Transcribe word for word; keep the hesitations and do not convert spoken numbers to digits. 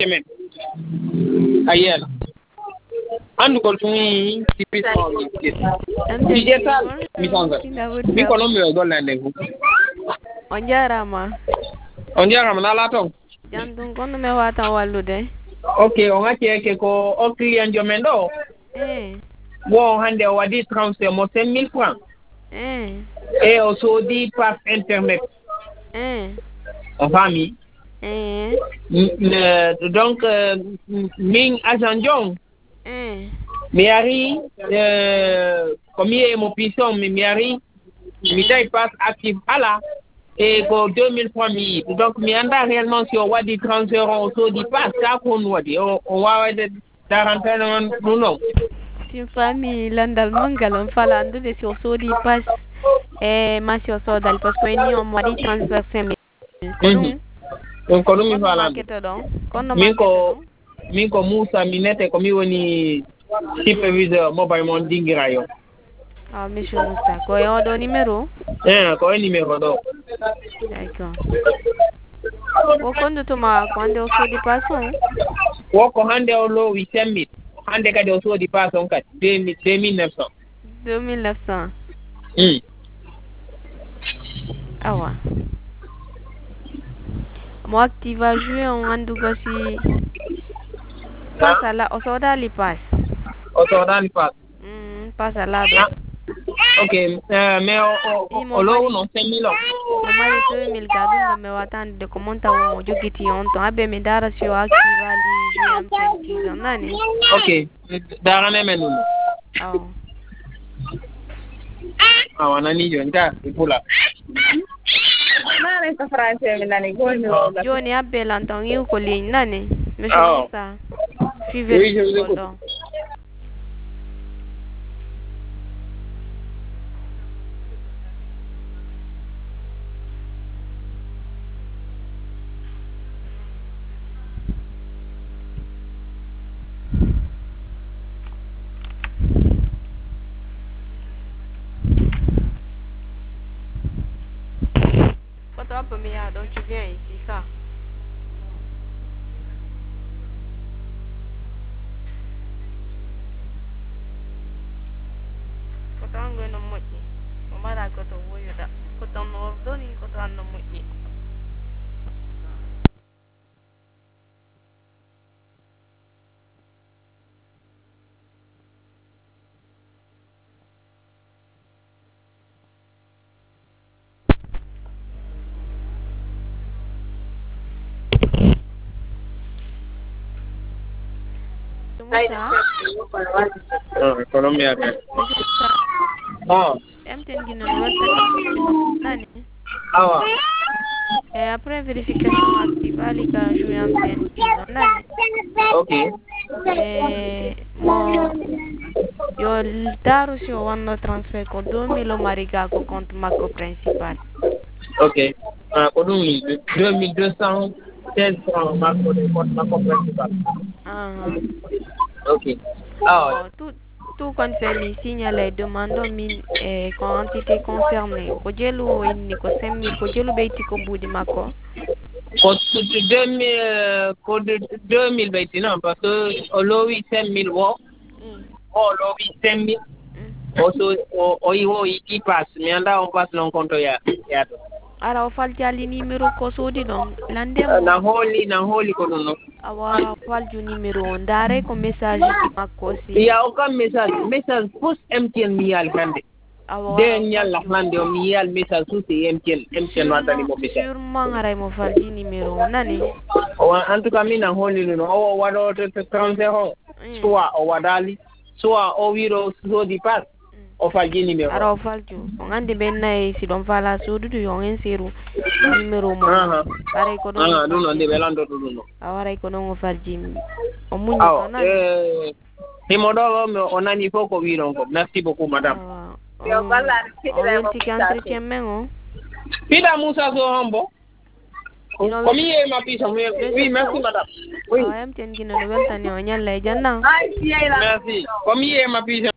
kemen ayel andu ko tumi tipis digital mi sanga mi ko non mi golla ne ko on jarama on jarama na la ton jandun kono me wata wallude okay on ake ke ko o client jo men do eh wo hande o wadi transfer mo cinq mille francs eh e o sodi par internet eh o fami eh donc min agent jong eh mi ari comme il mo pison mi ari mi tay passe active ala et ko deux mille francs mi donc mi anda réellement si o wadi transfert o sodi pas ça ko wadi o wawa de quarantaine non non sin fami landal mangal on fala andude si o sodi pas e masi o sodal parce que ni on wadi transfert cinq mille ko dum donc ko dum mi fala min ko min ko Moussa Minete ko mi woni superviseur mobile mon dingira yo ah monsieur Moussa ko yo do numéro eh ko numéro do d'accord o kondo to ma quando o sodi pason wo ko hande o lo wi semmi hande kadi o sodi pason kadi deux mille neuf cents deux mille neuf cents hmm awa mo activa jouer on andu gosi passe à la o soda li passe o soda li passe hmm passe à la do ok euh, mais o o lo non cinq mille o mari deux mille gadum me watan de commenta o jogiti on to abe me dara si o activa li jouer am twenty nani ok dara ne menu aw awa nani jonta ipula nane ko français mi nani goni joni abbe lantan yu ko ligne nani monsieur ça suivez oui je vous écoute un peu meilleur, donc tu viens ici, ça. Quand on a un moitié, on va la côté où il y a. Quand on ordonne, quand on a un moitié. Colombia. Oh. M T N qui nous a Ah. Et après vérification active, les gars jouent M T N qui nous a Ok. Et mon yo daru si o wanno transfert ko deux mille mariga ko compte makko principal. Ok. Ah, ko dum deux mille deux cent seize francs makko de compte makko principal. Ah. Ok. Ah. Tout tout compte fait mi signale demando min eh, quantité concernée ko jelu inni ko cinq mille ko jelu beyti ko budi makko ko deux mille ko deux mille beyti non parce que o lowi cinq mille wo o lowi cinq mille o so o o yiwo yi passe mi anda on passe non compte ya ya do ara o faljali numéro ko sodi don lande na holi na holi ko non awa falju numéro on dare ko message di makko si ya o kam message message post M T N mi yal hande de nyalla hande o mi yal message su te M T N M T N watani mo message sûrement ara mo falji numéro nani o en tout cas mi na holi no o wado to transfert ho soit o wadali soit o wiro so di pass o falji numéro ara o falju on ande ben nay si don fala so dudu yon en seru numéro mo ara ko don ah non ande belando do no awara ko non o falji o munyi ko nani eh ni modo o nani foko wiro ko merci beaucoup madame yo balla on ti entretien mengo Pida Moussa so hambo comme il m'a pris oui merci madame oui ah M T N qui ne nouvelle tani on yalla janna merci comme il m'a pris